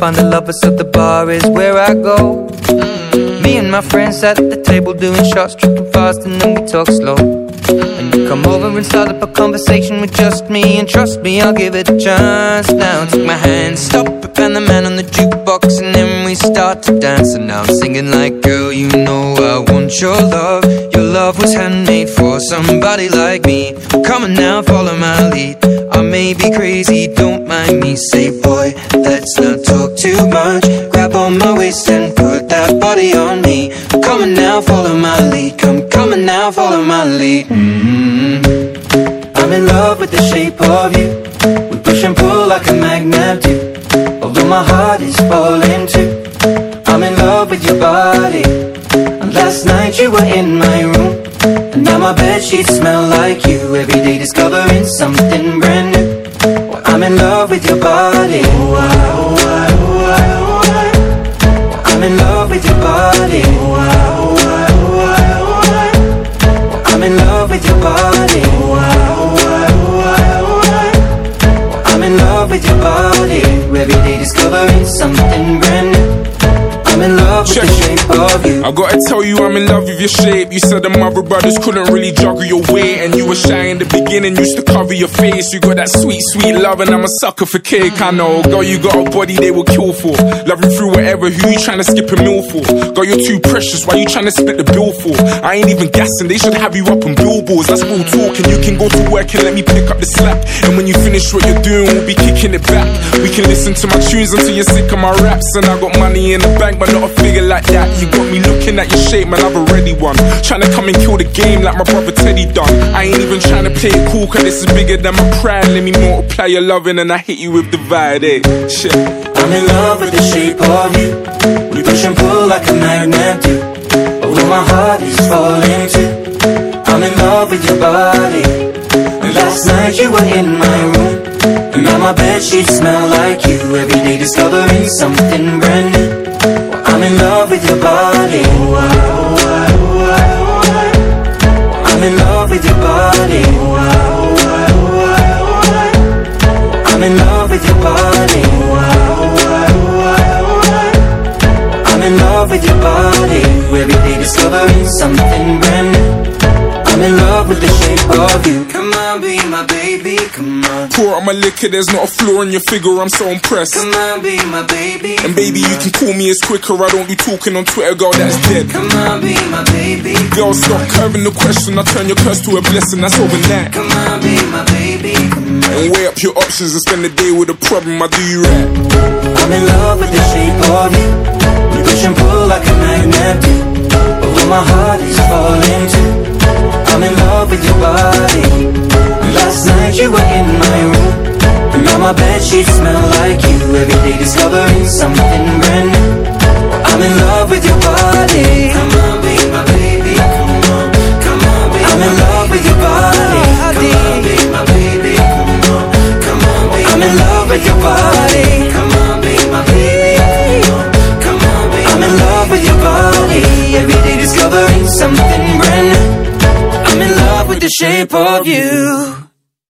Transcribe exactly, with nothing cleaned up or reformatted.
find a lover, so the bar is where I go. Mm-hmm. Me and my friends at the table doing shots, tripping fast, and then we talk slow. Mm-hmm. And you come over and start up a conversation with just me, and trust me, I'll give it a chance. Now take my hand, stop it, and the man on the jukebox, and then we start to dance. And now I'm singing like, girl, you know I want your love. Your love was handmade for somebody like me. Come on now, follow my lead. I may be crazy, don't mind me. Say, boy, let's not talk too much. Grab on my waist and put that body on me. Come on now, follow my lead. Come, come on now, follow my lead. Mm-hmm. I'm in love with the shape of you. We push and pull like a magnet do. Although my heart is falling too. I'm in love with your body. And last night you were in my room, and now my bedsheets smell like you. Every day discovering something brand new. Well, I'm in love with your body. Oh, I, oh, I, oh, I, oh, I. I'm in love with your body. Oh, I, oh, I, oh, I, oh, I. Well, I'm in love with your body. Oh, I, oh, I, oh, I, oh, I. Well, I'm in love with your body. Every day discovering something brand new. I'm in love with Check. the shape of you. I gotta tell you, I'm in love with your shape. You said the mother brothers couldn't really juggle your weight, and you were shy in the beginning, used to cover your face. You got that sweet, sweet love, and I'm a sucker for cake. I know, girl, you got a body they will kill for. Love you through whatever, who you trying to skip a meal for? Girl, you're too precious, why you trying to split the bill for? I ain't even gassing, they should have you up on billboards. That's real talk, and you can go to work and let me pick up the slack. And when you finish what you're doing, we'll be kicking it back. We can listen to my tunes until you're sick of my raps. And I got money in the bank, but not a figure like that. You got me looking at your shape, man, I've already won. Tryna come and kill the game like my brother Teddy done. I ain't even tryna play it cool, cause this is bigger than my pride. Let me multiply your loving and I hit you with the vibe, eh? Shit. I'm in love with the shape of you. We push and pull like a magnet do. Although my heart is falling too. I'm in love with your body. And last night you were in my room, and now my bedsheets smell like you. Every day discovering something brand new. I'm in love with your body. Oh, I, oh, I, oh, I, oh, I. I'm in love with your body. Oh, I, oh, I, oh, I, oh, I. I'm in love with your body. Oh, I, oh, I, oh, I, oh, I. I'm in love with your body. Every day discovering something brand new. I'm in love with the shape of you. Come on, be my baby, come on. Pour out my liquor, there's not a flaw in your figure, I'm so impressed. Come on, be my baby. And baby, you can call me as quicker, I don't be talking on Twitter, girl, that's dead. Come on, be my baby. Girl, stop curving the question, I turn your curse to a blessing, that's overnight. Come on, be my baby, come on. And weigh up your options and spend the day with a problem, I do you right. I'm in love with the shape of you. We push and pull like a magnet do. Although my heart is falling too. I'm in love with your body. Last night you were in my room, and now my bedsheets smell like you. Every day discovering something brand new. I'm in love with your body. Come on, be my baby. Come on, come on, be I'm in love with your body. Come on, be my baby. Come on, come on, be I'm in love with your body. Come on, be my baby. Come on, come on, be I'm in love with your body. Every day discovering something brand new. I'm in love with the shape of you.